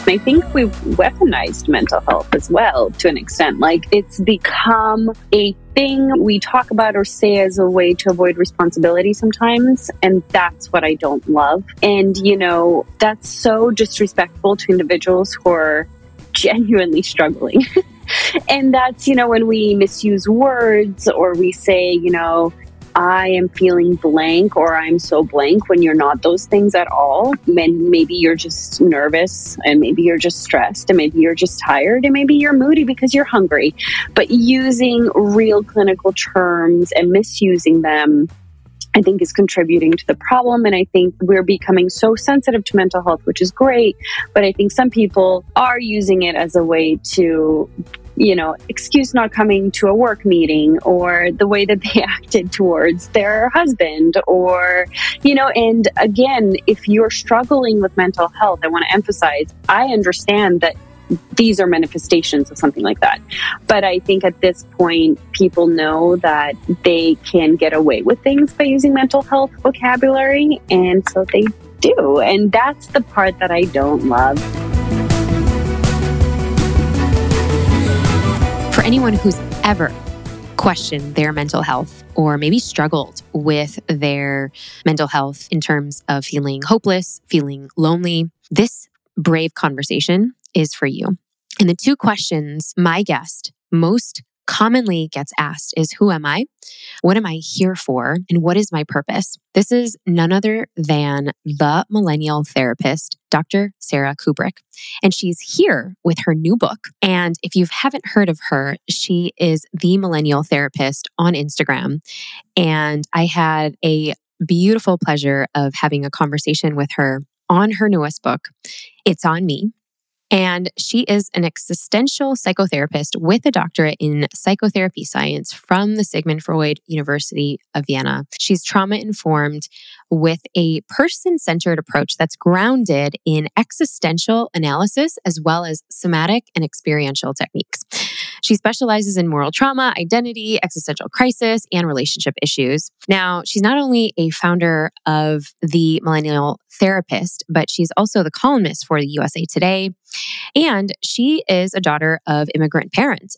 I think we've weaponized mental health as well to an extent. Like, it's become a thing we talk about or say as a way to avoid responsibility sometimes. And that's what I don't love. And, that's so disrespectful to individuals who are genuinely struggling. And that's, when we misuse words or we say, I am feeling blank or I'm so blank when you're not those things at all. And maybe you're just nervous and maybe you're just stressed and maybe you're just tired and maybe you're moody because you're hungry. But using real clinical terms and misusing them, I think, is contributing to the problem. And I think we're becoming so sensitive to mental health, which is great. But I think some people are using it as a way to excuse not coming to a work meeting or the way that they acted towards their husband or, and again, if you're struggling with mental health, I want to emphasize, I understand that these are manifestations of something like that. But I think at this point, people know that they can get away with things by using mental health vocabulary. And so they do. And that's the part that I don't love. For anyone who's ever questioned their mental health or maybe struggled with their mental health in terms of feeling hopeless, feeling lonely, this brave conversation is for you. And the two questions my guest most commonly gets asked is, who am I? What am I here for? And what is my purpose? This is none other than the millennial therapist, Dr. Sarah Kubrick. And she's here with her new book. And if you haven't heard of her, she is the millennial therapist on Instagram. And I had a beautiful pleasure of having a conversation with her on her newest book, It's On Me. And she is an existential psychotherapist with a doctorate in psychotherapy science from the Sigmund Freud University of Vienna. She's trauma-informed with a person-centered approach that's grounded in existential analysis as well as somatic and experiential techniques. She specializes in moral trauma, identity, existential crisis, and relationship issues. Now, she's not only a founder of the Millennial Therapist, but she's also the columnist for the USA Today. And she is a daughter of immigrant parents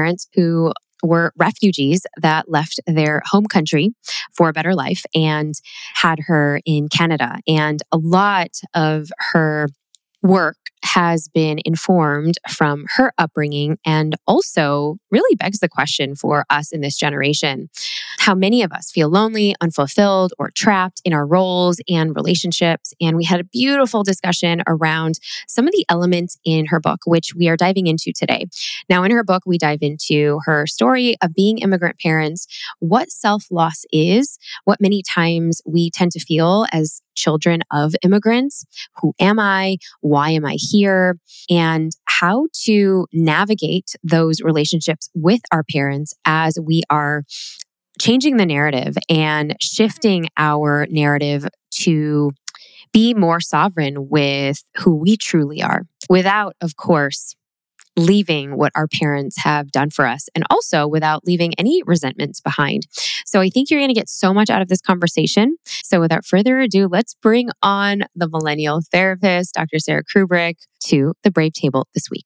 who were refugees that left their home country for a better life and had her in Canada. And a lot of her work has been informed from her upbringing and also really begs the question for us in this generation. How many of us feel lonely, unfulfilled, or trapped in our roles and relationships? And we had a beautiful discussion around some of the elements in her book, which we are diving into today. Now, in her book, we dive into her story of being immigrant parents, what self-loss is, what many times we tend to feel as children of immigrants. Who am I? Why am I here? And how to navigate those relationships with our parents as we are changing the narrative and shifting our narrative to be more sovereign with who we truly are, without, of course, leaving what our parents have done for us, and also without leaving any resentments behind. So I think you're going to get so much out of this conversation. So without further ado, let's bring on the millennial therapist, Dr. Sarah Kubrick, to the Brave Table this week.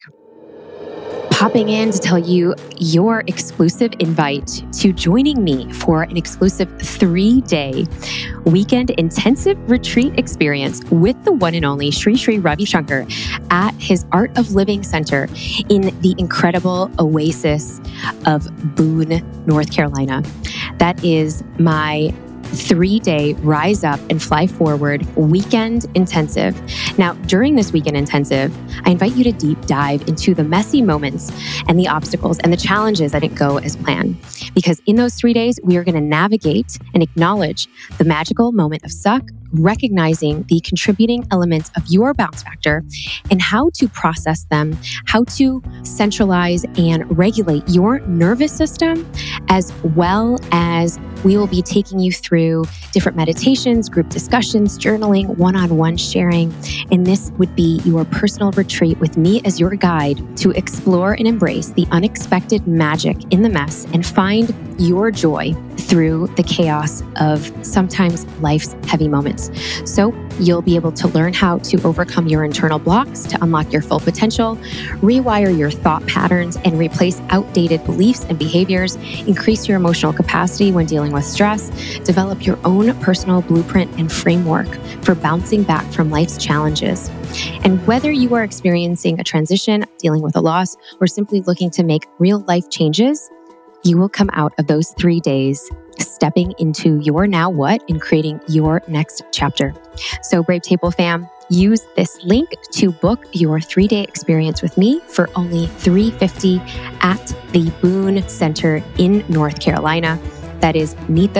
Popping in to tell you your exclusive invite to joining me for an exclusive 3-day weekend intensive retreat experience with the one and only Sri Sri Ravi Shankar at his Art of Living Center in the incredible oasis of Boone, North Carolina. That is my 3-day Rise Up and Fly Forward weekend intensive. Now, during this weekend intensive, I invite you to deep dive into the messy moments and the obstacles and the challenges that didn't go as planned. Because in those 3 days, we are going to navigate and acknowledge the magical moment of suck, recognizing the contributing elements of your bounce factor and how to process them, how to centralize and regulate your nervous system, as well as we will be taking you through different meditations, group discussions, journaling, one-on-one sharing. And this would be your personal retreat with me as your guide to explore and embrace the unexpected magic in the mess and find your joy through the chaos of sometimes life's heavy moments. So you'll be able to learn how to overcome your internal blocks to unlock your full potential, rewire your thought patterns and replace outdated beliefs and behaviors, increase your emotional capacity when dealing with stress, develop your own personal blueprint and framework for bouncing back from life's challenges. And whether you are experiencing a transition, dealing with a loss, or simply looking to make real life changes, you will come out of those 3 days stepping into your now what and creating your next chapter. So Brave Table fam, use this link to book your 3-day experience with me for only $350 at the Boone Center in North Carolina. That is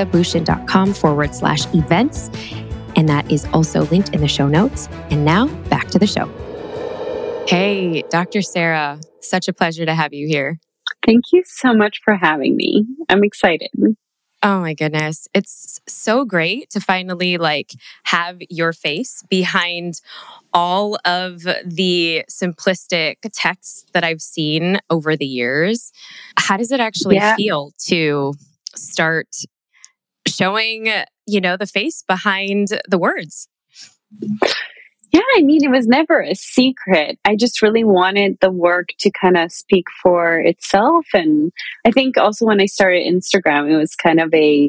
neetabhushan.com/events. And that is also linked in the show notes. And now back to the show. Hey, Dr. Sarah, such a pleasure to have you here. Thank you so much for having me. I'm excited. Oh my goodness. It's so great to finally have your face behind all of the simplistic texts that I've seen over the years. How does it actually feel to start showing, the face behind the words? Yeah, it was never a secret. I just really wanted the work to kind of speak for itself. And I think also when I started Instagram, it was kind of a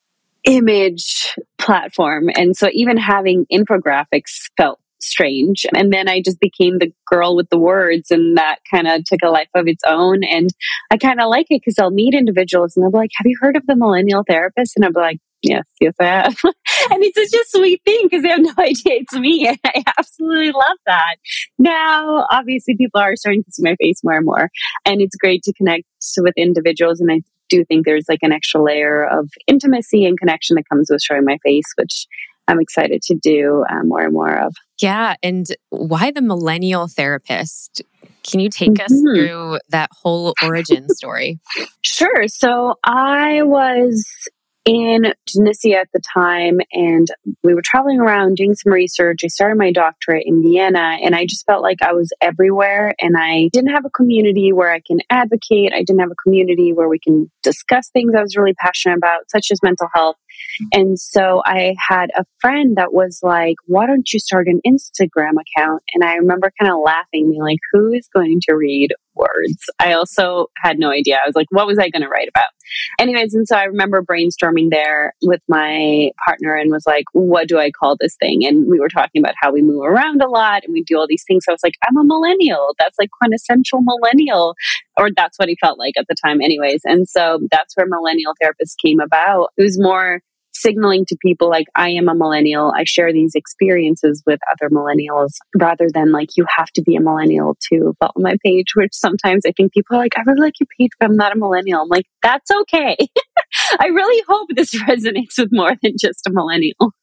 image platform. And so even having infographics felt strange. And then I just became the girl with the words, and that kind of took a life of its own. And I kind of like it because I'll meet individuals and they'll be like, have you heard of the millennial therapist? And I'll be like, yes, I have. And it's such a sweet thing because they have no idea it's me. And I absolutely love that. Now, obviously, people are starting to see my face more and more. And it's great to connect with individuals. And I do think there's an extra layer of intimacy and connection that comes with showing my face, which I'm excited to do more and more of. Yeah. And why the millennial therapist? Can you take us through that whole origin story? Sure. So I was in Tunisia at the time, and we were traveling around doing some research. I started my doctorate in Vienna, and I just felt like I was everywhere, and I didn't have a community where I can advocate. I didn't have a community where we can discuss things I was really passionate about, such as mental health. And so I had a friend that was like, why don't you start an Instagram account? And I remember kind of laughing, being like, who is going to read words? I also had no idea. I was like, what was I going to write about? Anyways, and so I remember brainstorming there with my partner and was like, what do I call this thing? And we were talking about how we move around a lot and we do all these things. So I was like, I'm a millennial. That's quintessential millennial, or that's what he felt like at the time anyways. And so that's where Millennial Therapist came about. It was more signaling to people I am a millennial. I share these experiences with other millennials rather than you have to be a millennial to follow my page, which sometimes I think people are like, I really like your page, but I'm not a millennial. I'm like, that's okay. I really hope this resonates with more than just a millennial.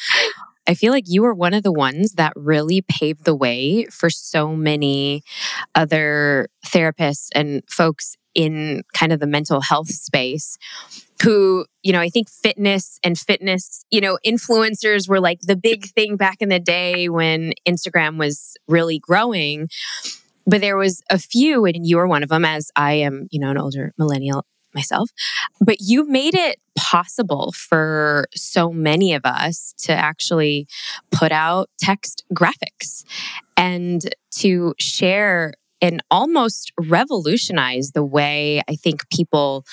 I feel like you were one of the ones that really paved the way for so many other therapists and folks in kind of the mental health space who, I think fitness, influencers were the big thing back in the day when Instagram was really growing. But there was a few, and you were one of them, as I am, an older millennial myself. But you made it possible for so many of us to actually put out text graphics and to share and almost revolutionize the way I think people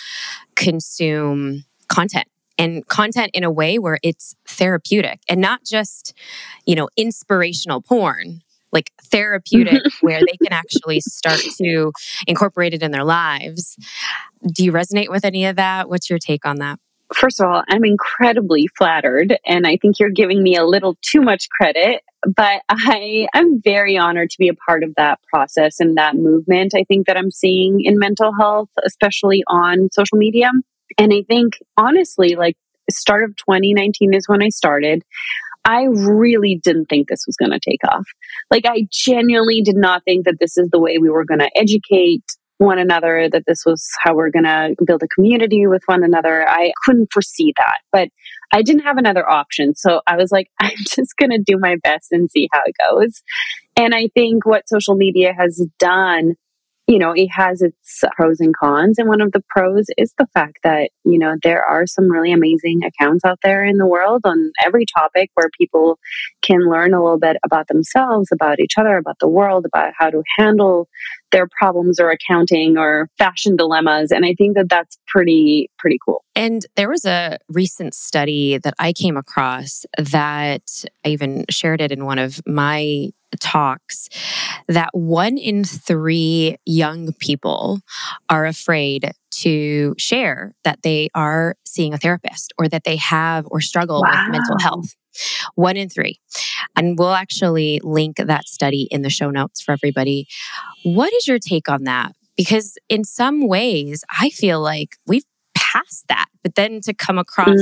consume content, and content in a way where it's therapeutic and not just, inspirational porn, therapeutic where they can actually start to incorporate it in their lives. Do you resonate with any of that? What's your take on that? First of all, I'm incredibly flattered, and I think you're giving me a little too much credit, but I'm very honored to be a part of that process and that movement I think that I'm seeing in mental health, especially on social media. And I think, honestly, start of 2019 is when I started. I really didn't think this was going to take off. I genuinely did not think that this is the way we were going to educate one another, that this was how we're going to build a community with one another. I couldn't foresee that, but I didn't have another option. So I was like, I'm just going to do my best and see how it goes. And I think what social media has done, it has its pros and cons. And one of the pros is the fact that, there are some really amazing accounts out there in the world on every topic where people can learn a little bit about themselves, about each other, about the world, about how to handle their problems or accounting or fashion dilemmas. And I think that that's pretty cool. And there was a recent study that I came across that I even shared it in one of my talks, that 1 in 3 young people are afraid to share that they are seeing a therapist or that they have or struggle with mental health. 1 in 3. And we'll actually link that study in the show notes for everybody. What is your take on that? Because in some ways, I feel like we've passed that. But then to come across,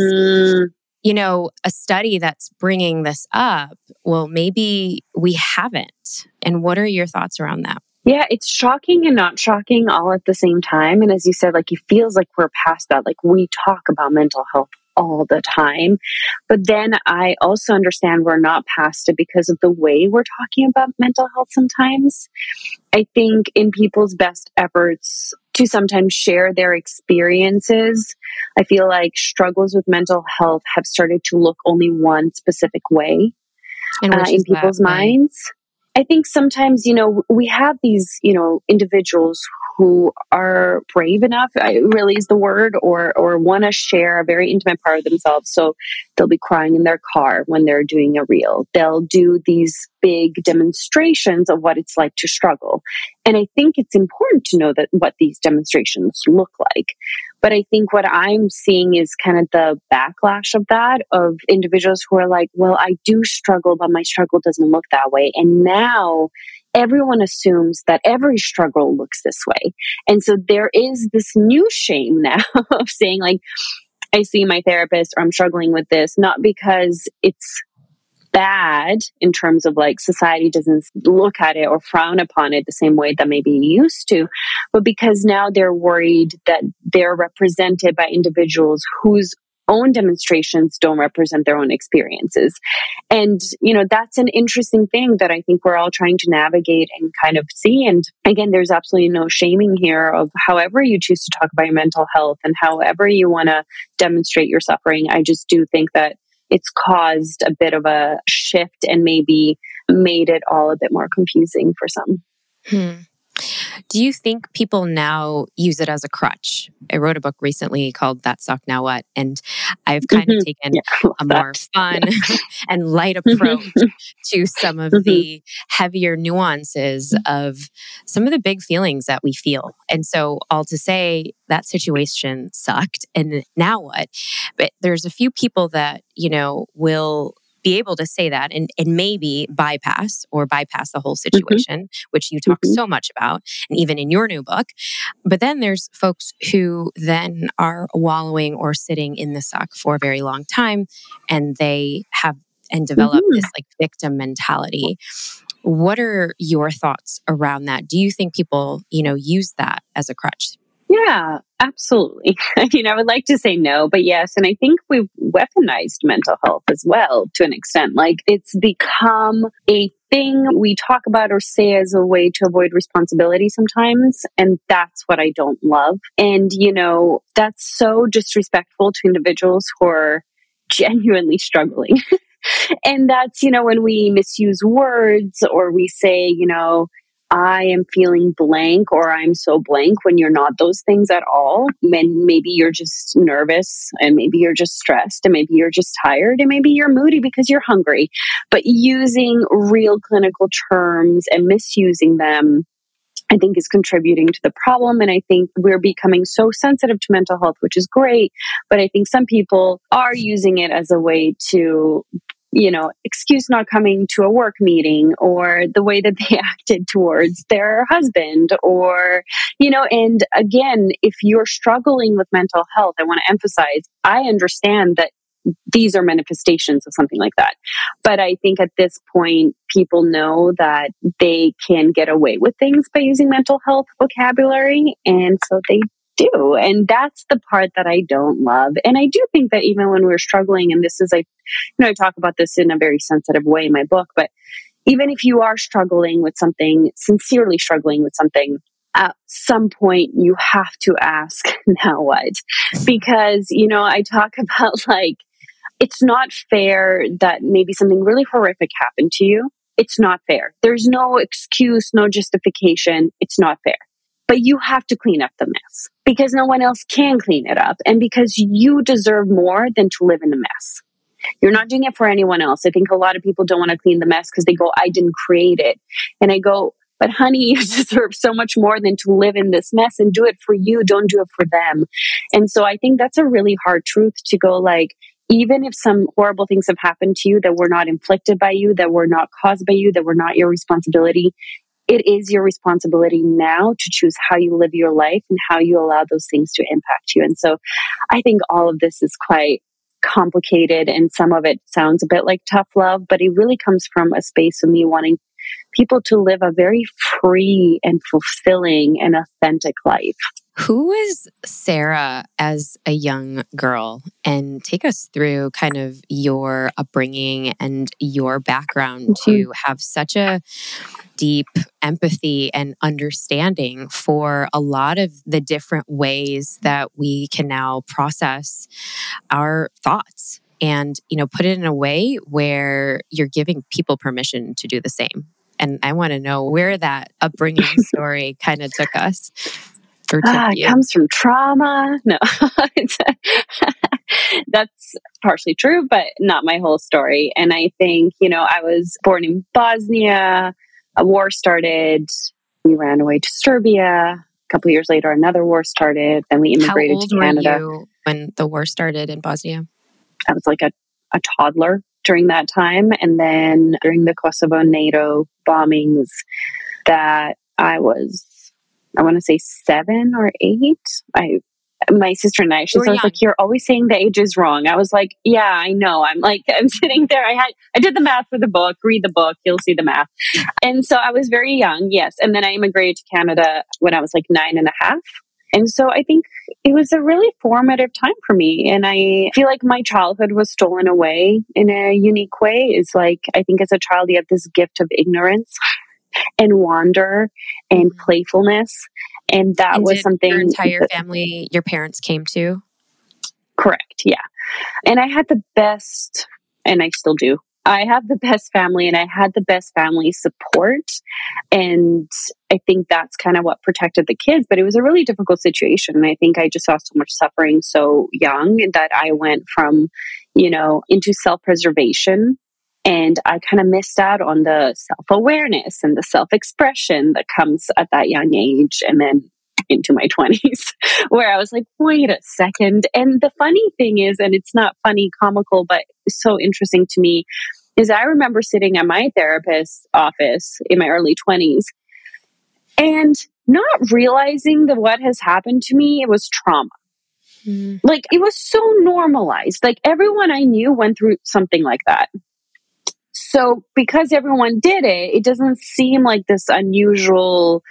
a study that's bringing this up, well, maybe we haven't. And what are your thoughts around that? Yeah, it's shocking and not shocking all at the same time. And as you said, it feels like we're past that. We talk about mental health all the time. But then I also understand we're not past it because of the way we're talking about mental health sometimes. I think in people's best efforts to sometimes share their experiences, I feel like struggles with mental health have started to look only one specific way in people's minds. I think sometimes, we have these, individuals who are brave enough, really is the word, or want to share a very intimate part of themselves. So they'll be crying in their car when they're doing a reel. They'll do these big demonstrations of what it's like to struggle. And I think it's important to know that what these demonstrations look like. But I think what I'm seeing is kind of the backlash of that, of individuals who are like, well, I do struggle, but my struggle doesn't look that way. And now everyone assumes that every struggle looks this way. And so there is this new shame now of saying, I see my therapist or I'm struggling with this, not because it's bad in terms of society doesn't look at it or frown upon it the same way that maybe it used to, but because now they're worried that they're represented by individuals whose own demonstrations don't represent their own experiences. And, that's an interesting thing that I think we're all trying to navigate and kind of see. And again, there's absolutely no shaming here of however you choose to talk about your mental health and however you want to demonstrate your suffering. I just do think that it's caused a bit of a shift and maybe made it all a bit more confusing for some. Do you think people now use it as a crutch? I wrote a book recently called That Sucked, Now What? And I've kind of taken a more fun and light approach to some of the heavier nuances of some of the big feelings that we feel. And so all to say, that situation sucked. And now what? But there's a few people that, will be able to say that and maybe bypass the whole situation, which you talk so much about, and even in your new book. But then there's folks who then are wallowing or sitting in the suck for a very long time, and they have and develop this victim mentality. What are your thoughts around that? Do you think people, use that as a crutch? Yeah, absolutely. I would like to say no, but yes. And I think we've weaponized mental health as well to an extent. It's become a thing we talk about or say as a way to avoid responsibility sometimes. And that's what I don't love. And, that's so disrespectful to individuals who are genuinely struggling. And that's, when we misuse words or we say, I am feeling blank or I'm so blank when you're not those things at all. And maybe you're just nervous and maybe you're just stressed and maybe you're just tired and maybe you're moody because you're hungry. But using real clinical terms and misusing them, I think, is contributing to the problem. And I think we're becoming so sensitive to mental health, which is great. But I think some people are using it as a way to excuse not coming to a work meeting or the way that they acted towards their husband or, and again, if you're struggling with mental health, I want to emphasize, I understand that these are manifestations of something like that. But I think at this point, people know that they can get away with things by using mental health vocabulary. And so they do. And that's the part that I don't love. And I do think that even when we're struggling, and this is I talk about this in a very sensitive way in my book, but even if you are struggling with something, sincerely struggling with something, at some point you have to ask, now what? Because, I talk about like, it's not fair that maybe something really horrific happened to you. It's not fair. There's no excuse, no justification. It's not fair. But you have to clean up the mess because no one else can clean it up. And because you deserve more than to live in a mess. You're not doing it for anyone else. I think a lot of people don't want to clean the mess because they go, I didn't create it. And I go, but honey, you deserve so much more than to live in this mess, and do it for you. Don't do it for them. And so I think that's a really hard truth to go like, even if some horrible things have happened to you that were not inflicted by you, that were not caused by you, that were not your responsibility, it is your responsibility now to choose how you live your life and how you allow those things to impact you. And so I think all of this is quite complicated, and some of it sounds a bit like tough love, but it really comes from a space of me wanting people to live a very free and fulfilling and authentic life. Who was Sarah as a young girl? And take us through kind of your upbringing and your background to have such a deep empathy and understanding for a lot of the different ways that we can now process our thoughts and, put it in a way where you're giving people permission to do the same. And I want to know where that upbringing story kind of took us. It comes from trauma. No, that's partially true, but not my whole story. And I think, I was born in Bosnia. A war started. We ran away to Serbia. A couple of years later, another war started. Then we immigrated to Canada. How old were you when the war started in Bosnia? I was like a toddler during that time. And then during the Kosovo NATO bombings, that I want to say 7 or 8. My sister and I, she was like, you're always saying the age is wrong. I was like, yeah, I know. I'm sitting there. I did the math for the book, read the book, you'll see the math. And so I was very young. Yes. And then I immigrated to Canada when I was like 9.5. And so I think it was a really formative time for me. And I feel like my childhood was stolen away in a unique way. It's like, I think as a child, you have this gift of ignorance and wonder and playfulness. And that was something your entire family, your parents came to? Correct. Yeah. And I had the best, and I still do. I have the best family, and I had the best family support. And I think that's kind of what protected the kids. But it was a really difficult situation. And I think I just saw so much suffering so young that I went from, into self-preservation. And I kind of missed out on the self-awareness and the self-expression that comes at that young age. And then into my 20s, where I was like, wait a second. And the funny thing is, and it's not funny, comical, but so interesting to me, is I remember sitting at my therapist's office in my early 20s and not realizing that what has happened to me, it was trauma. Like, it was so normalized. Like, everyone I knew went through something like that. So because everyone did it, it doesn't seem like this unusual,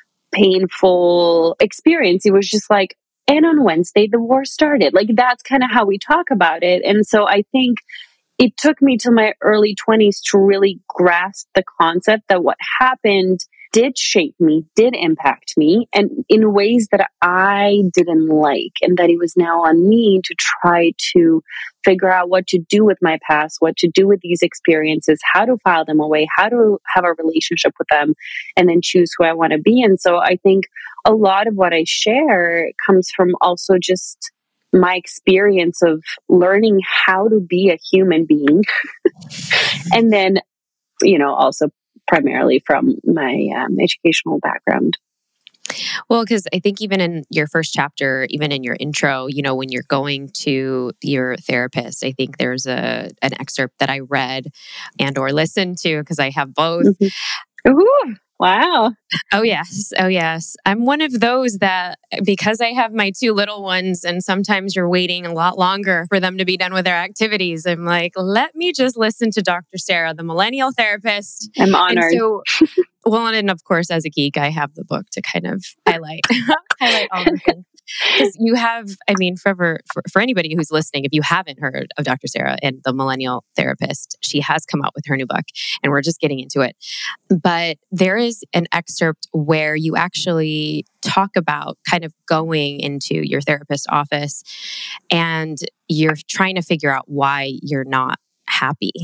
painful experience. It was just like, and on Wednesday, the war started. Like, that's kind of how we talk about it. And so I think it took me to my early 20s to really grasp the concept that what happened did shape me, did impact me, and in ways that I didn't like, and that it was now on me to try to figure out what to do with my past, what to do with these experiences, how to file them away, how to have a relationship with them, and then choose who I want to be. And so I think a lot of what I share comes from also just my experience of learning how to be a human being. And then, also primarily from my educational background. Well, because I think even in your first chapter, even in your intro, when you're going to your therapist, I think there's an excerpt that I read and or listened to, because I have both. Ooh, wow. Oh, yes. Oh, yes. I'm one of those that, because I have my 2 little ones, and sometimes you're waiting a lot longer for them to be done with their activities, I'm like, let me just listen to Dr. Sarah, the millennial therapist. I'm honored. And so, and of course, as a geek, I have the book to kind of highlight all the things. because you have, I mean, for anybody who's listening, if you haven't heard of Dr. Sarah and the Millennial Therapist, she has come out with her new book and we're just getting into it. But there is an excerpt where you actually talk about kind of going into your therapist's office and you're trying to figure out why you're not happy.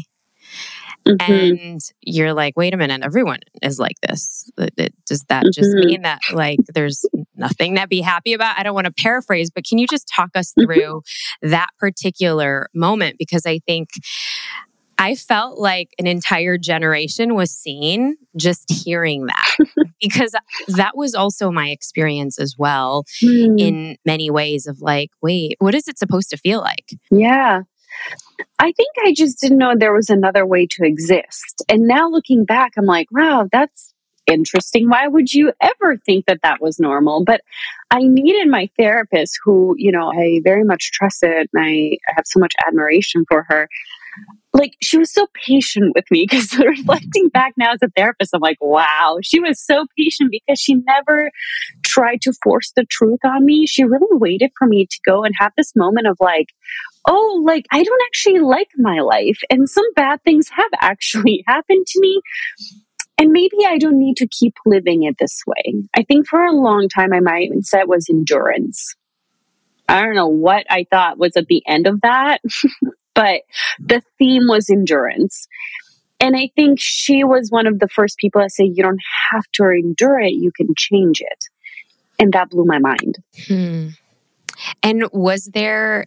And you're like, wait a minute, everyone is like this. Does that just mean that like there's nothing to be happy about? I don't want to paraphrase, but can you just talk us through that particular moment? Because I think I felt like an entire generation was seen just hearing that, because that was also my experience as well in many ways of like, wait, what is it supposed to feel like? Yeah. I think I just didn't know there was another way to exist. And now looking back, I'm like, wow, that's interesting. Why would you ever think that that was normal? But I needed my therapist who, you know, I very much trusted and I have so much admiration for her. Like, she was so patient with me because reflecting back now as a therapist, I'm like, wow, she was so patient because she never tried to force the truth on me. She really waited for me to go and have this moment of like, oh, like, I don't actually like my life. And some bad things have actually happened to me. And maybe I don't need to keep living it this way. I think for a long time, my mindset was endurance. I don't know what I thought was at the end of that, but the theme was endurance. And I think she was one of the first people that say, you don't have to endure it, you can change it. And that blew my mind. And was there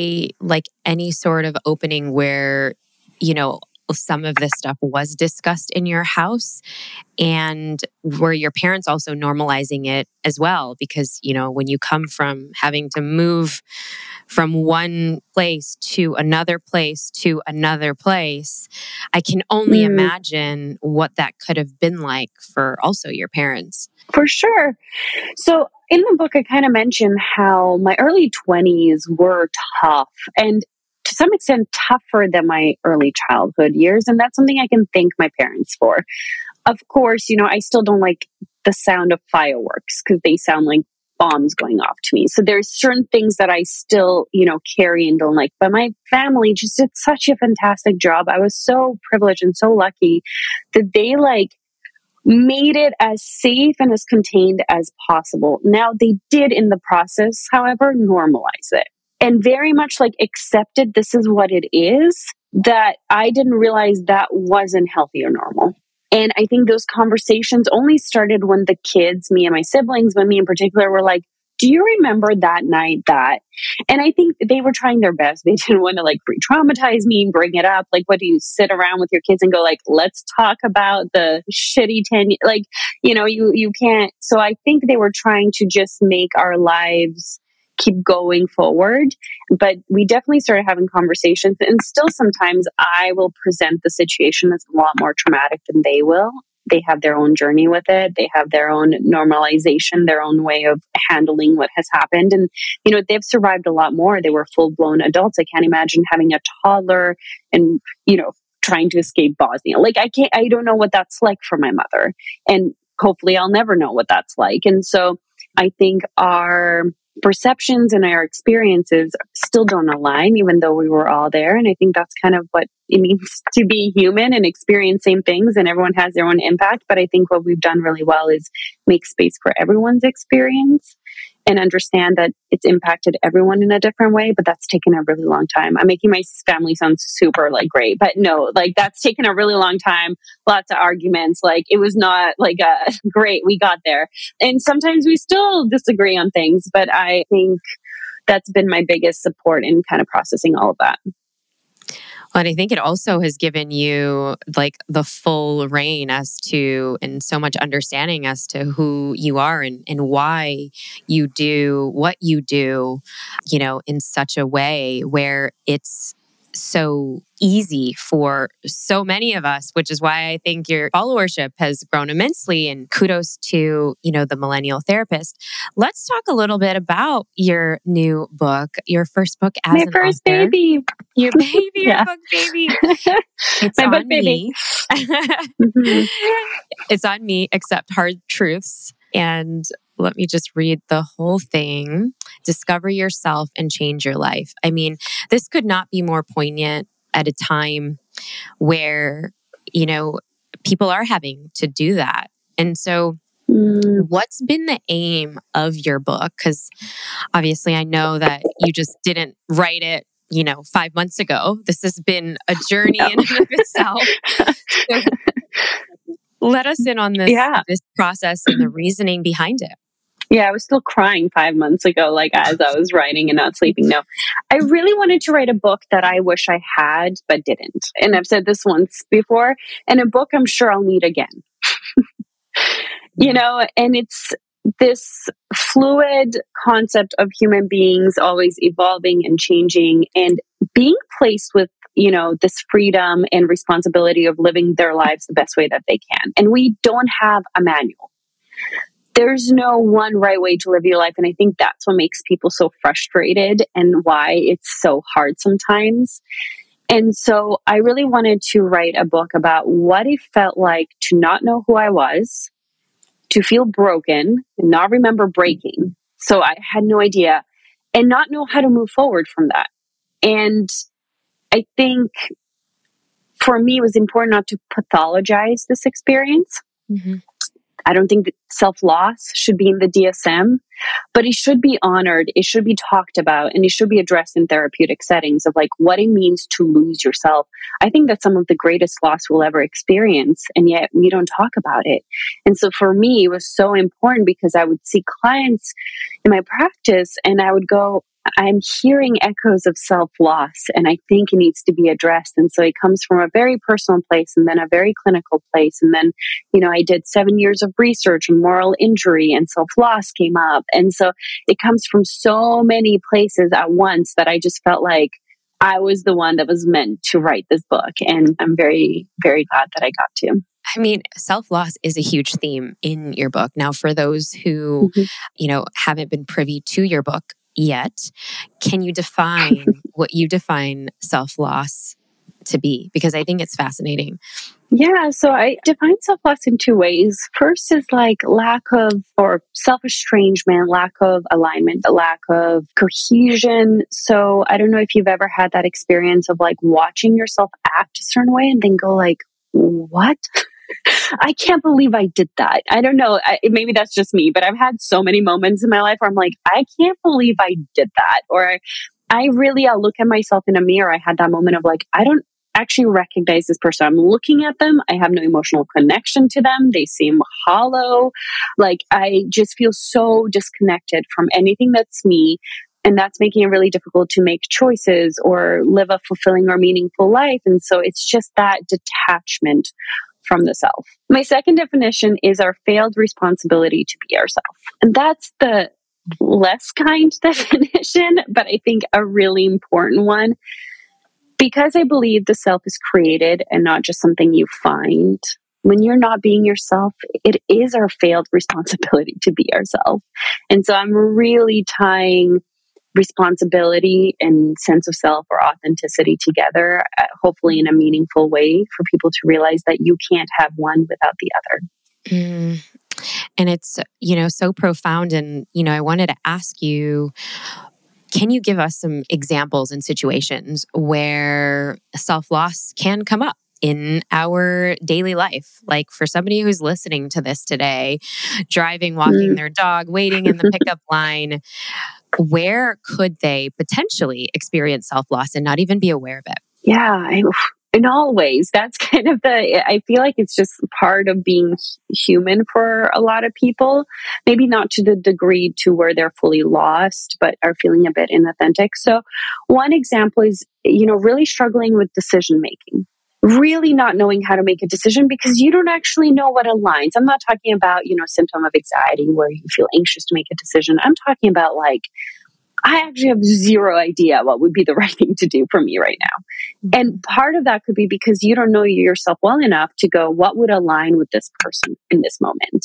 any sort of opening where, you know, some of this stuff was discussed in your house, and were your parents also normalizing it as well? Because, you know, when you come from having to move from one place to another place to another place, I can only imagine what that could have been like for also your parents. For sure. So in the book, I kind of mentioned how my early 20s were tough and to some extent tougher than my early childhood years. And that's something I can thank my parents for. Of course, you know, I still don't like the sound of fireworks because they sound like bombs going off to me. So there's certain things that I still, you know, carry and don't like. But my family just did such a fantastic job. I was so privileged and so lucky that they made it as safe and as contained as possible. Now, they did in the process, however, normalize it and very much accepted this is what it is, that I didn't realize that wasn't healthy or normal. And I think those conversations only started when the kids, me and my siblings, but me in particular, were like, do you remember that night that? And I think they were trying their best. They didn't want to re-traumatize me, bring it up. What do you sit around with your kids and go let's talk about the shitty 10, you can't. So I think they were trying to just make our lives keep going forward. But we definitely started having conversations. And still sometimes I will present the situation as a lot more traumatic than they will. They have their own journey with it. They have their own normalization, their own way of handling what has happened. And, you know, they've survived a lot more. They were full-blown adults. I can't imagine having a toddler and, you know, trying to escape Bosnia. I don't know what that's like for my mother. And hopefully I'll never know what that's like. And so I think our perceptions and our experiences still don't align, even though we were all there. And I think that's kind of what it means to be human and experience same things, and everyone has their own impact. But I think what we've done really well is make space for everyone's experience and understand that it's impacted everyone in a different way, but that's taken a really long time. I'm making my family sound super great, but no, that's taken a really long time. Lots of arguments. It was not great. We got there. And sometimes we still disagree on things, but I think that's been my biggest support in kind of processing all of that. Well, and I think it also has given you the full reign as to, and so much understanding as to who you are and why you do what you do, you know, in such a way where it's so easy for so many of us, which is why I think your followership has grown immensely, and kudos to, you know, the Millennial Therapist. Let's talk a little bit about your new book, your first book as my first author. Baby. Your baby, your book baby. It's my on book baby. me. It's on me, Accept Hard Truths. And let me just read the whole thing. Discover yourself and change your life. I mean, this could not be more poignant at a time where, people are having to do that. And so what's been the aim of your book? Because obviously I know that you just didn't write it, 5 months ago. This has been a journey in and of itself. So let us in on this process and the reasoning behind it. Yeah, I was still crying 5 months ago, like as I was writing and not sleeping. No, I really wanted to write a book that I wish I had, but didn't. And I've said this once before, and a book I'm sure I'll need again. And it's this fluid concept of human beings always evolving and changing and being placed with, this freedom and responsibility of living their lives the best way that they can. And we don't have a manual. There's no one right way to live your life. And I think that's what makes people so frustrated and why it's so hard sometimes. And so I really wanted to write a book about what it felt like to not know who I was, to feel broken and not remember breaking. So I had no idea and not know how to move forward from that. And I think for me, it was important not to pathologize this experience. Mm-hmm. I don't think that self-loss should be in the DSM, but it should be honored. It should be talked about, and it should be addressed in therapeutic settings of like what it means to lose yourself. I think that's some of the greatest loss we'll ever experience, and yet we don't talk about it. And so for me, it was so important because I would see clients in my practice and I would go, I'm hearing echoes of self-loss, and I think it needs to be addressed. And so it comes from a very personal place and then a very clinical place. And then, I did 7 years of research on moral injury, and self-loss came up. And so it comes from so many places at once that I just felt like I was the one that was meant to write this book. And I'm very, very glad that I got to. I mean, self-loss is a huge theme in your book. Now, for those who, haven't been privy to your book yet, can you define what you define self-loss to be? Because I think it's fascinating. Yeah, so I define self-loss in two ways. First is like lack of or self-estrangement, lack of alignment, lack of cohesion. So I don't know if you've ever had that experience of like watching yourself act a certain way and then go like, what? I can't believe I did that. I don't know. Maybe that's just me, but I've had so many moments in my life where I'm like, I can't believe I did that. Or I'll look at myself in a mirror. I had that moment of like, I don't actually recognize this person. I'm looking at them. I have no emotional connection to them. They seem hollow. Like I just feel so disconnected from anything that's me. And that's making it really difficult to make choices or live a fulfilling or meaningful life. And so it's just that detachment from the self. My second definition is our failed responsibility to be ourselves. And that's the less kind definition, but I think a really important one. Because I believe the self is created and not just something you find. When you're not being yourself, it is our failed responsibility to be ourselves. And so I'm really tying responsibility and sense of self or authenticity together, hopefully in a meaningful way for people to realize that you can't have one without the other. And it's, so profound. And, I wanted to ask you, can you give us some examples and situations where self-loss can come up in our daily life? Like for somebody who's listening to this today, driving, walking their dog, waiting in the pickup line, where could they potentially experience self-loss and not even be aware of it? Yeah, in all ways. That's kind of I feel like it's just part of being human for a lot of people. Maybe not to the degree to where they're fully lost, but are feeling a bit inauthentic. So one example is, really struggling with decision making. Really not knowing how to make a decision because you don't actually know what aligns. I'm not talking about, symptom of anxiety where you feel anxious to make a decision. I'm talking about like, I actually have zero idea what would be the right thing to do for me right now. And part of that could be because you don't know yourself well enough to go, what would align with this person in this moment?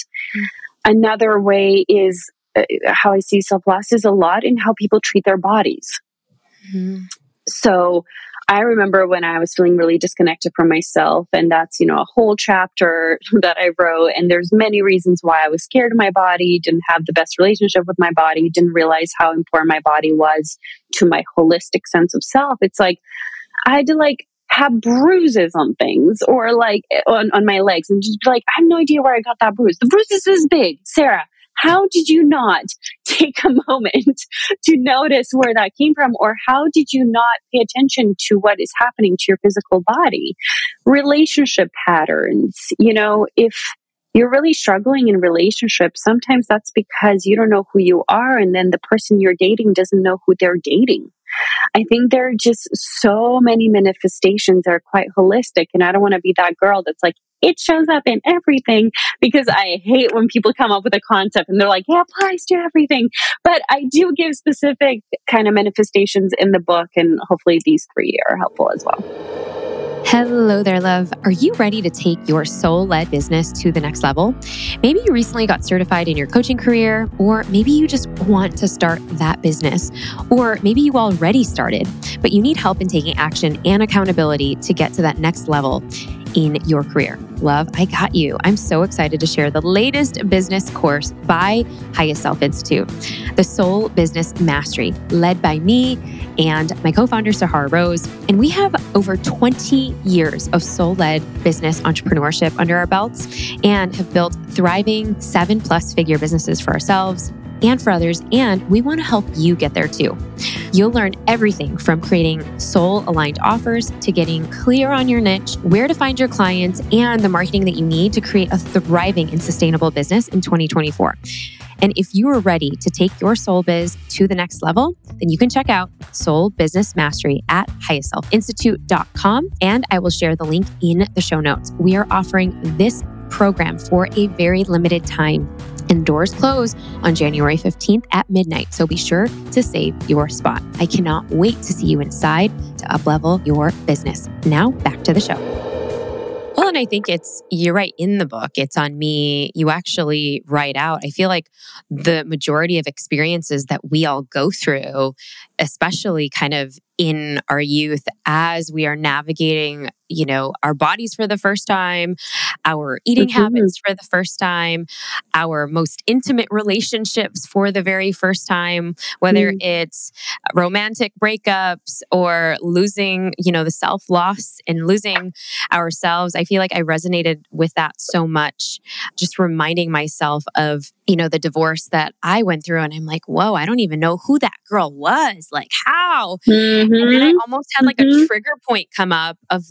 Another way is how I see self-loss is a lot in how people treat their bodies. So I remember when I was feeling really disconnected from myself, and that's, a whole chapter that I wrote. And there's many reasons why I was scared of my body, didn't have the best relationship with my body, didn't realize how important my body was to my holistic sense of self. It's like, I had to have bruises on things or on my legs and just be like, I have no idea where I got that bruise. The bruise is this big. Sarah, how did you not take a moment to notice where that came from? Or how did you not pay attention to what is happening to your physical body? Relationship patterns, if you're really struggling in relationships, sometimes that's because you don't know who you are. And then the person you're dating doesn't know who they're dating. I think there are just so many manifestations that are quite holistic. And I don't want to be that girl that's like, it shows up in everything, because I hate when people come up with a concept and they're like, yeah, applies to everything. But I do give specific kind of manifestations in the book. And hopefully these 3 are helpful as well. Hello there, love. Are you ready to take your soul-led business to the next level? Maybe you recently got certified in your coaching career, or maybe you just want to start that business, or maybe you already started, but you need help in taking action and accountability to get to that next level in your career. Love, I got you. I'm so excited to share the latest business course by Highest Self Institute, the Soul Business Mastery, led by me and my co-founder, Sahara Rose. And we have over 20 years of soul-led business entrepreneurship under our belts and have built thriving 7+ figure businesses for ourselves and for others. And we want to help you get there too. You'll learn everything from creating soul-aligned offers to getting clear on your niche, where to find your clients, and the marketing that you need to create a thriving and sustainable business in 2024. And if you are ready to take your soul biz to the next level, then you can check out Soul Business Mastery at highestselfinstitute.com. And I will share the link in the show notes. We are offering this program for a very limited time, and doors close on January 15th at midnight. So be sure to save your spot. I cannot wait to see you inside to uplevel your business. Now back to the show. Well, and I think you're right, in the book, it's on me. You actually write out, I feel like the majority of experiences that we all go through, especially kind of in our youth as we are navigating, our bodies for the first time, our eating habits for the first time, our most intimate relationships for the very first time, whether it's romantic breakups or losing, the self-loss and losing ourselves. I feel like I resonated with that so much, just reminding myself of, the divorce that I went through. And I'm like, whoa, I don't even know who that girl was. Like, how? And then I almost had a trigger point come up of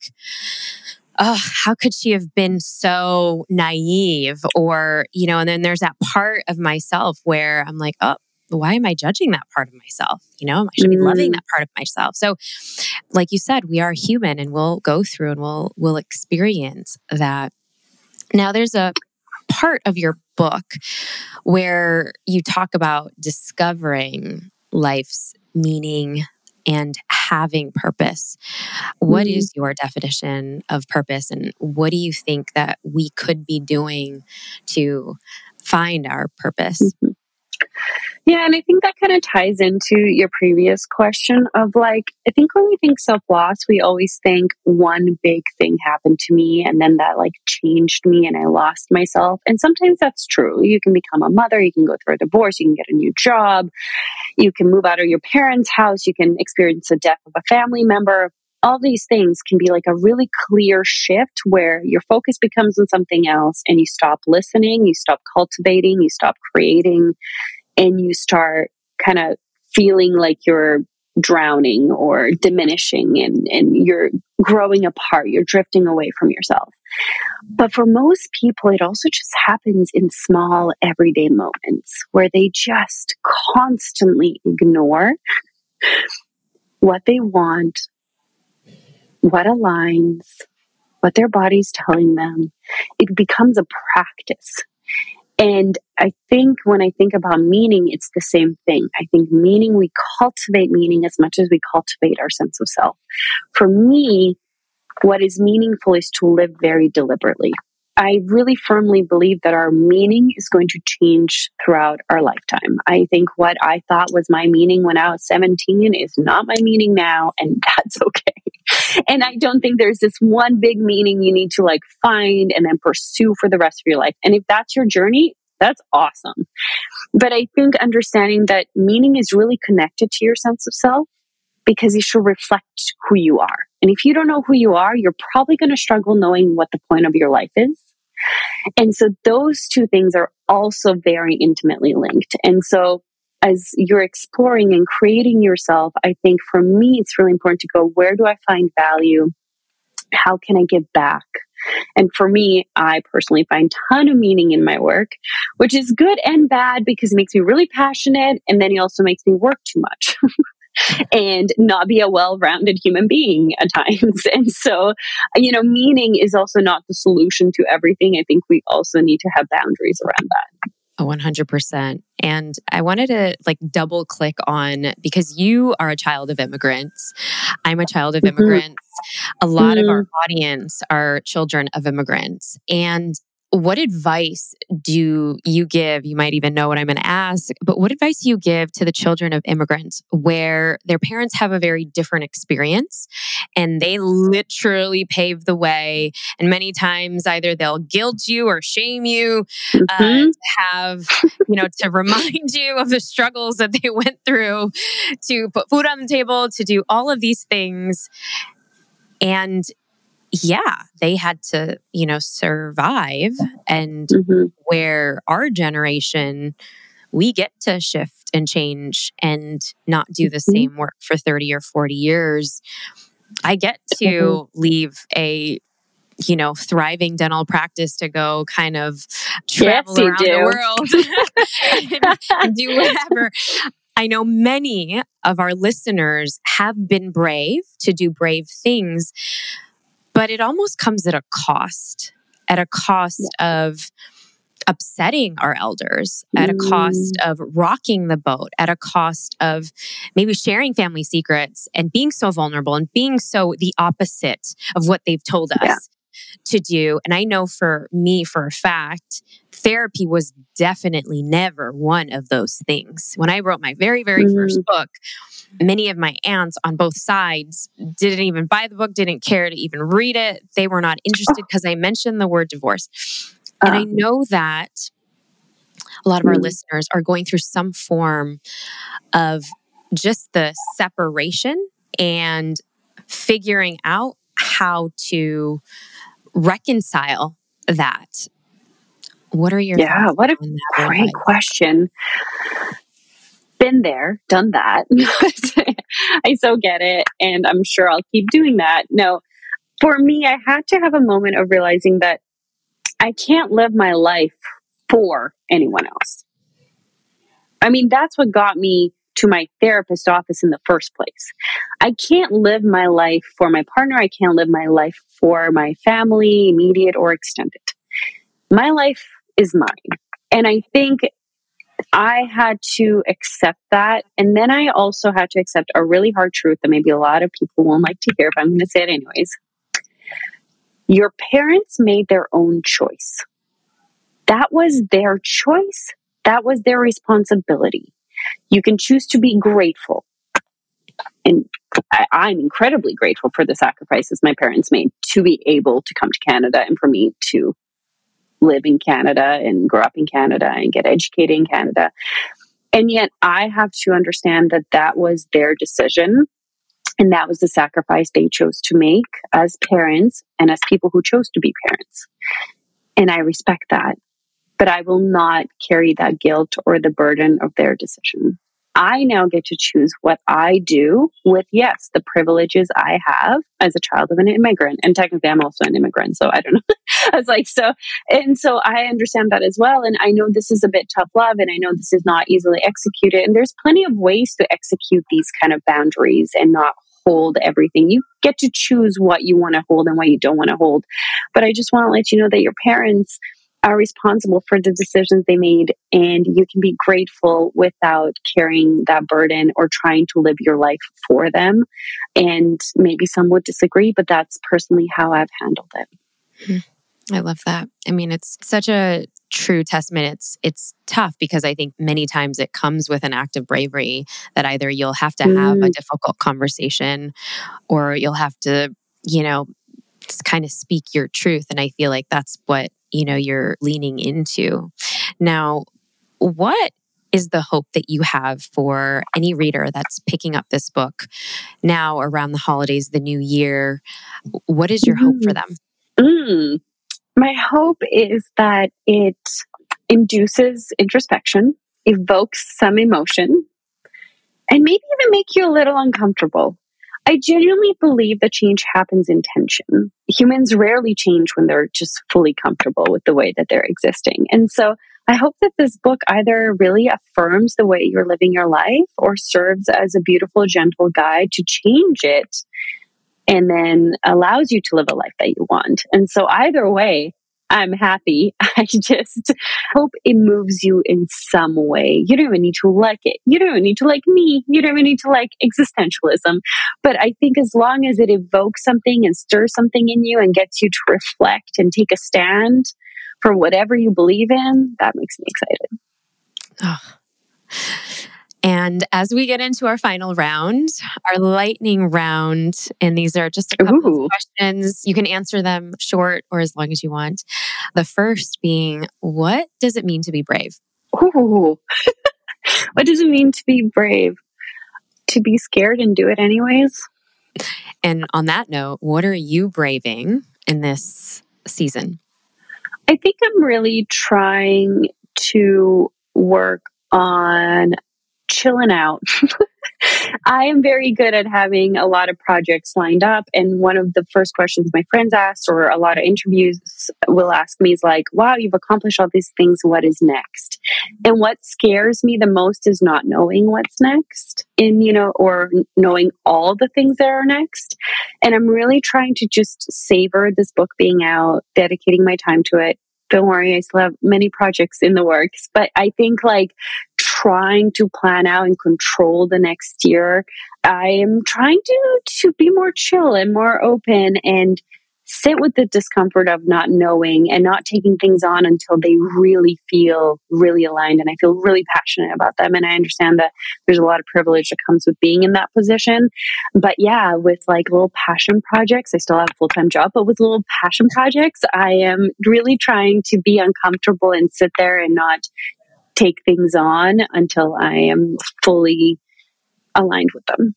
oh, how could she have been so naive? Or, and then there's that part of myself where I'm like, oh, why am I judging that part of myself? I should be loving that part of myself. So like you said, we are human and we'll go through and we'll experience that. Now there's a part of your book where you talk about discovering life's meaning and having purpose. What is your definition of purpose, and what do you think that we could be doing to find our purpose? Yeah, and I think that kind of ties into your previous question of I think when we think self-loss, we always think one big thing happened to me and then that changed me and I lost myself. And sometimes that's true. You can become a mother, you can go through a divorce, you can get a new job, you can move out of your parents' house, you can experience the death of a family member. All these things can be a really clear shift where your focus becomes on something else and you stop listening, you stop cultivating, you stop creating, and you start kind of feeling like you're drowning or diminishing and you're growing apart, you're drifting away from yourself. But for most people, it also just happens in small everyday moments where they just constantly ignore what they want, what aligns, what their body's telling them. It becomes a practice. And I think when I think about meaning, it's the same thing. I think meaning, we cultivate meaning as much as we cultivate our sense of self. For me, what is meaningful is to live very deliberately. I really firmly believe that our meaning is going to change throughout our lifetime. I think what I thought was my meaning when I was 17 is not my meaning now, and that's okay. And I don't think there's this one big meaning you need to like find and then pursue for the rest of your life. And if that's your journey, that's awesome. But I think understanding that meaning is really connected to your sense of self, because you should reflect who you are. And if you don't know who you are, you're probably going to struggle knowing what the point of your life is. And so those two things are also very intimately linked. And so as you're exploring and creating yourself, I think for me, it's really important to go, where do I find value? How can I give back? And for me, I personally find a ton of meaning in my work, which is good and bad because it makes me really passionate. And then it also makes me work too much. And not be a well-rounded human being at times. And so, meaning is also not the solution to everything. I think we also need to have boundaries around that. 100%. And I wanted to double click on, because you are a child of immigrants. I'm a child of immigrants. A lot of our audience are children of immigrants. And what advice do you give? You might even know what I'm going to ask, but what advice do you give to the children of immigrants where their parents have a very different experience and they literally pave the way? And many times either they'll guilt you or shame you to have, to remind you of the struggles that they went through, to put food on the table, to do all of these things. And yeah, they had to, survive. And where our generation, we get to shift and change and not do the same work for 30 or 40 years. I get to leave a, thriving dental practice to go kind of travel around the world and do whatever. I know many of our listeners have been brave to do brave things, but it almost comes at a cost of upsetting our elders, at a cost of rocking the boat, at a cost of maybe sharing family secrets and being so vulnerable and being so the opposite of what they've told us to do. And I know for me, for a fact, therapy was definitely never one of those things. When I wrote my very, very first book, many of my aunts on both sides didn't even buy the book, didn't care to even read it. They were not interested because I mentioned the word divorce. And I know that a lot of our listeners are going through some form of just the separation and figuring out how to reconcile that. What are your thoughts? Yeah, what a great question. Been there, done that. I so get it. And I'm sure I'll keep doing that. No, for me, I had to have a moment of realizing that I can't live my life for anyone else. I mean, that's what got me to my therapist office in the first place. I can't live my life for my partner. I can't live my life for my family, immediate or extended. My life is mine. And I think I had to accept that. And then I also had to accept a really hard truth that maybe a lot of people won't like to hear, but I'm going to say it anyways. Your parents made their own choice. That was their choice. That was their responsibility. You can choose to be grateful. And I'm incredibly grateful for the sacrifices my parents made to be able to come to Canada and for me to live in Canada and grow up in Canada and get educated in Canada. And yet I have to understand that that was their decision. And that was the sacrifice they chose to make as parents and as people who chose to be parents. And I respect that. But I will not carry that guilt or the burden of their decision. I now get to choose what I do with, yes, the privileges I have as a child of an immigrant. And technically, I'm also an immigrant, so I don't know. I was like, so I understand that as well. And I know this is a bit tough love, and I know this is not easily executed. And there's plenty of ways to execute these kind of boundaries and not hold everything. You get to choose what you want to hold and what you don't want to hold. But I just want to let you know that your parents are responsible for the decisions they made, and you can be grateful without carrying that burden or trying to live your life for them. And maybe some would disagree, but that's personally how I've handled it. I love that. I mean, it's such a true testament. It's tough because I think many times it comes with an act of bravery that either you'll have to have a difficult conversation or you'll have to, just kind of speak your truth. And I feel like that's what, you're leaning into. Now, what is the hope that you have for any reader that's picking up this book now around the holidays, the new year? What is your hope for them? My hope is that it induces introspection, evokes some emotion, and maybe even make you a little uncomfortable. I genuinely believe that change happens in tension. Humans rarely change when they're just fully comfortable with the way that they're existing. And so I hope that this book either really affirms the way you're living your life or serves as a beautiful, gentle guide to change it and then allows you to live a life that you want. And so either way, I'm happy. I just hope it moves you in some way. You don't even need to like it. You don't even need to like me. You don't even need to like existentialism. But I think as long as it evokes something and stirs something in you and gets you to reflect and take a stand for whatever you believe in, that makes me excited. Oh. And as we get into our final round, our lightning round, and these are just a couple of questions. You can answer them short or as long as you want. The first being, what does it mean to be brave? Ooh. What does it mean to be brave? To be scared and do it anyways? And on that note, what are you braving in this season? I think I'm really trying to work on chilling out. I am very good at having a lot of projects lined up. And one of the first questions my friends ask, or a lot of interviews will ask me, is like, wow, you've accomplished all these things. What is next? And what scares me the most is not knowing what's next or knowing all the things that are next. And I'm really trying to just savor this book being out, dedicating my time to it. Don't worry, I still have many projects in the works, but I think trying to plan out and control the next year, I am trying to be more chill and more open and sit with the discomfort of not knowing and not taking things on until they really feel really aligned and I feel really passionate about them. And I understand that there's a lot of privilege that comes with being in that position. But yeah, with little passion projects, I still have a full-time job, but with little passion projects, I am really trying to be uncomfortable and sit there and not take things on until I am fully aligned with them.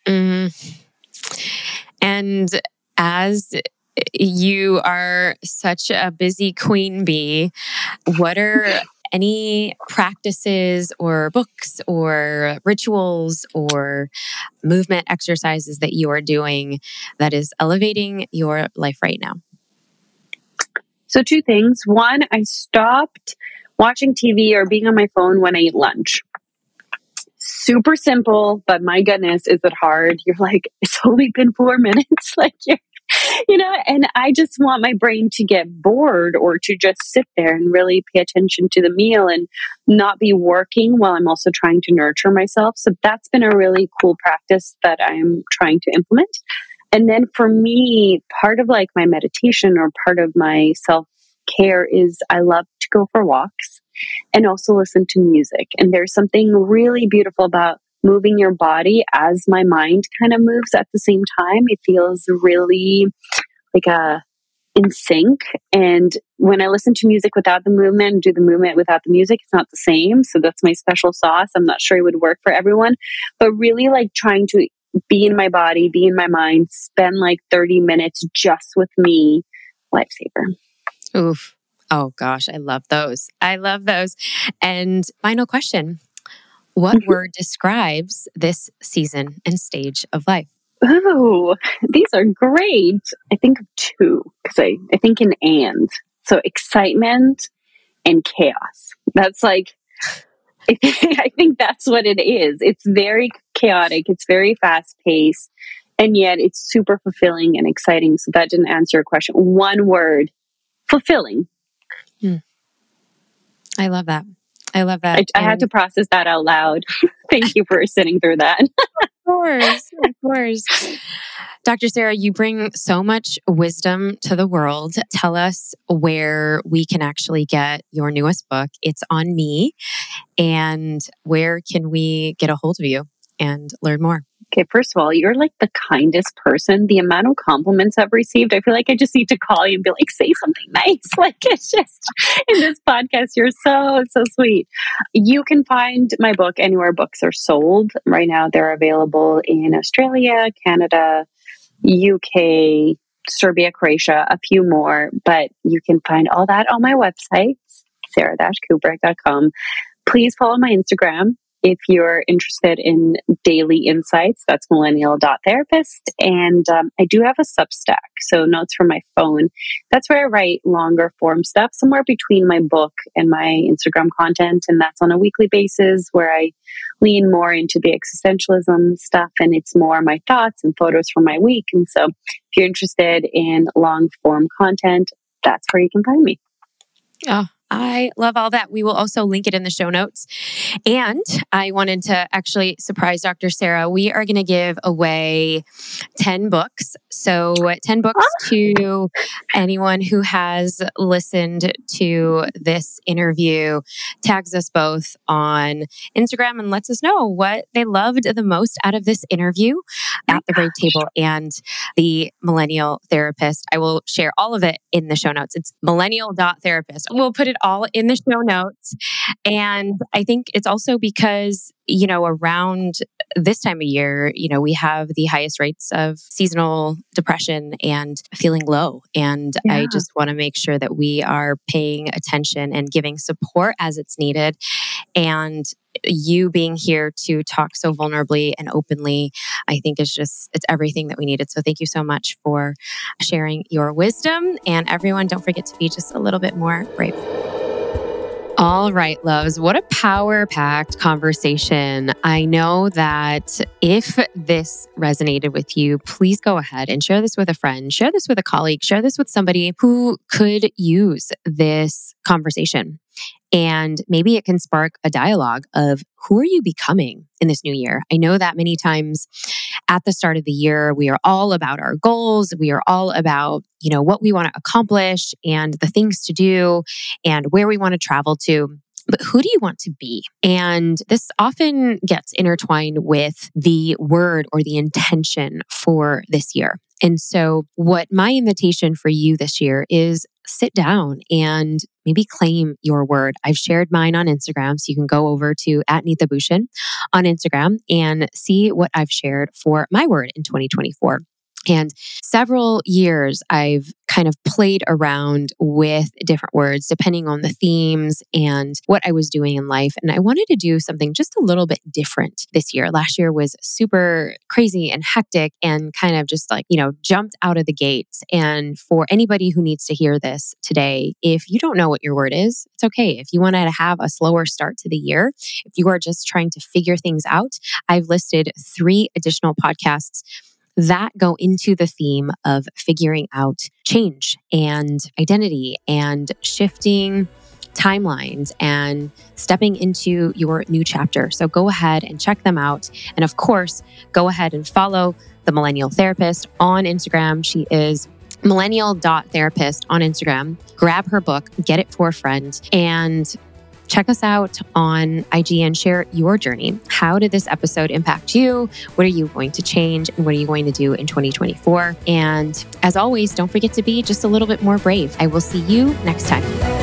And as you are such a busy queen bee, what are any practices or books or rituals or movement exercises that you are doing that is elevating your life right now? So 2 things. One, I stopped watching TV or being on my phone when I eat lunch. Super simple, but my goodness, is it hard? You're like, it's only been 4 minutes. And I just want my brain to get bored or to just sit there and really pay attention to the meal and not be working while I'm also trying to nurture myself. So that's been a really cool practice that I'm trying to implement. And then for me, part of my meditation or part of my self-care is I love to go for walks and also listen to music. And there's something really beautiful about moving your body as my mind kind of moves at the same time. It feels really in sync. And when I listen to music without the movement and do the movement without the music, it's not the same. So that's my special sauce. I'm not sure it would work for everyone, but really trying to be in my body, be in my mind, spend 30 minutes just with me. Lifesaver. Oof. Oh gosh, I love those. I love those. And final question. What word describes this season and stage of life? Oh, these are great. I think of 2 because I think in and. So excitement and chaos. That's I think that's what it is. It's very chaotic. It's very fast paced. And yet it's super fulfilling and exciting. So that didn't answer your question. One word, fulfilling. I love that. I love that. I had to process that out loud. Thank you for sitting through that. course. Of course. Dr. Sarah, you bring so much wisdom to the world. Tell us where we can actually get your newest book, It's On Me, and where can we get a hold of you and learn more? Okay, first of all, you're like the kindest person. The amount of compliments I've received, I feel like I just need to call you and be like, say something nice. Like, it's just in this podcast, you're so sweet. You can find my book anywhere books are sold. Right now, they're available in Australia, Canada, UK, Serbia, Croatia, a few more. But you can find all that on my website, sarah-kubrick.com. Please follow my Instagram. If you're interested in daily insights, that's millennial.therapist. And I do have a Substack, so notes from my phone. That's where I write longer form stuff, somewhere between my book and my Instagram content. And that's on a weekly basis where I lean more into the existentialism stuff. And it's more my thoughts and photos from my week. And so if you're interested in long form content, that's where you can find me. Oh, I love all that. We will also link it in the show notes. And I wanted to actually surprise Dr. Sarah. We are going to give away 10 books. So 10 books to anyone who has listened to this interview, tags us both on Instagram and lets us know what they loved the most out of this interview at the Brave Table and the Millennial Therapist. I will share all of it in the show notes. It's millennial.therapist. We'll put it all in the show notes. And I think it's also because, you know, around this time of year, you know, we have the highest rates of seasonal depression and feeling low. And I just want to make sure that we are paying attention and giving support as it's needed. And you being here to talk so vulnerably and openly, I think it's everything that we needed. So thank you so much for sharing your wisdom. And everyone, don't forget to be just a little bit more brave. All right, loves. What a power-packed conversation. I know that if this resonated with you, please go ahead and share this with a friend, share this with a colleague, share this with somebody who could use this conversation. And maybe it can spark a dialogue of who are you becoming in this new year? I know that many times at the start of the year, we are all about our goals. We are all about, you know, what we want to accomplish and the things to do and where we want to travel to. But who do you want to be? And this often gets intertwined with the word or the intention for this year. And so what my invitation for you this year is sit down and maybe claim your word. I've shared mine on Instagram, so you can go over to @NeethaBhushan on Instagram and see what I've shared for my word in 2024. And several years I've kind of played around with different words depending on the themes and what I was doing in life. And I wanted to do something just a little bit different this year. Last year was super crazy and hectic and kind of just like, you know, jumped out of the gates. And for anybody who needs to hear this today, if you don't know what your word is, it's okay. If you want to have a slower start to the year, if you are just trying to figure things out, I've listed 3 additional podcasts that go into the theme of figuring out change and identity and shifting timelines and stepping into your new chapter. So go ahead and check them out. And of course, go ahead and follow the Millennial Therapist on Instagram. She is millennial.therapist on Instagram. Grab her book, get it for a friend, and check us out on IG and share your journey. How did this episode impact you? What are you going to change? And what are you going to do in 2024? And as always, don't forget to be just a little bit more brave. I will see you next time.